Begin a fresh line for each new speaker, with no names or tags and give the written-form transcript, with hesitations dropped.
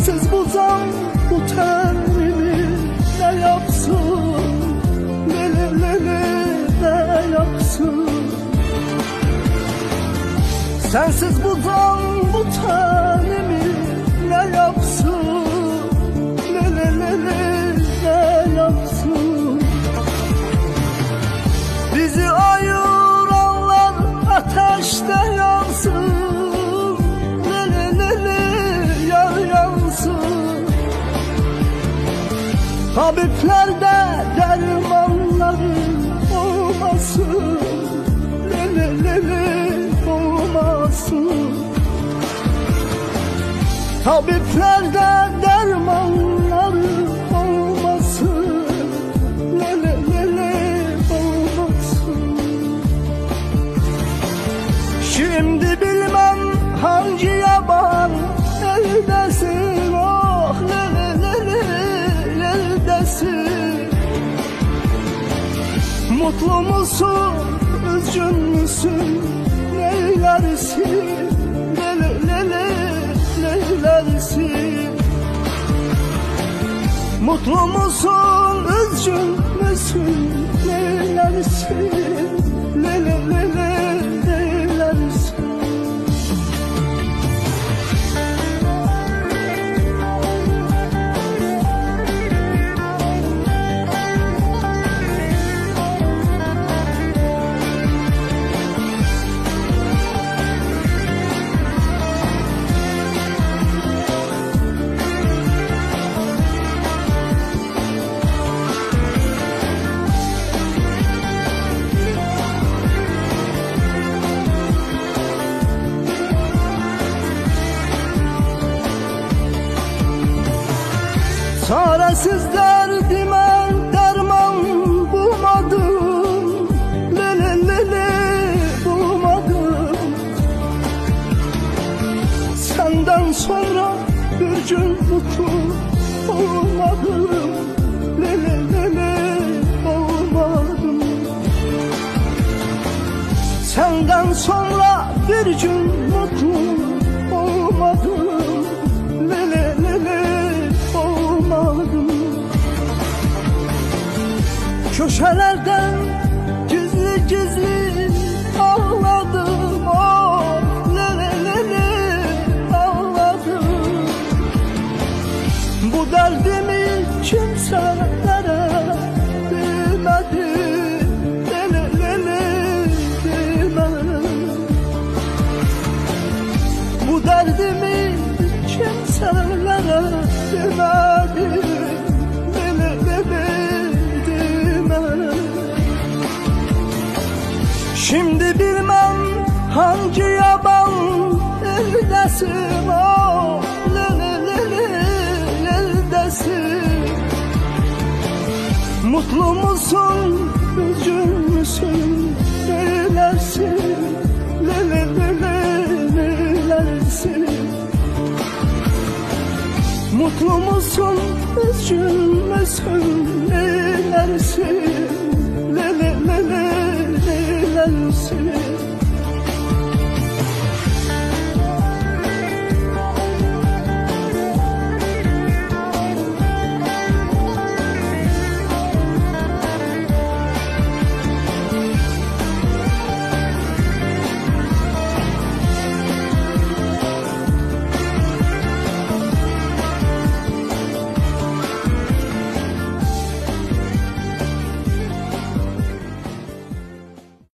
Sensiz buzan bu tenimi ne yapsın, ne yapsın. Sensiz buzan bu tenimi ne yapsın, ne yapsın. Bizi ayıranlar ateşte yansın, tabiplerde dermanları olmasın, olmasın. Tabiplerde dermanları olmasın, olmasın. Şimdi bilmem hangi yaban eldesin, oh mutlu musun, üzgün müsün, neylersin, neylersin. Mutlu musun, üzgün müsün, neylersin, neylersin. Çaresiz derdime derman bulmadım, bulmadım. Senden sonra bir gün mutlu olmadım, olmadım. Senden sonra bir gün mutlu olmadım, köşelerden gizli gizli ağladım, oh ağladım. Bu derdimi kimselere bilmedim, bilmedim. Bu derdimi kimselere bilmedim. Şimdi bilmem hangi yaban eldesin, oh eldesin. Mutlu musun, üzgün müsün, neylersin, neylersin. Mutlu musun, üzgün müsün, neylersin, neylersin.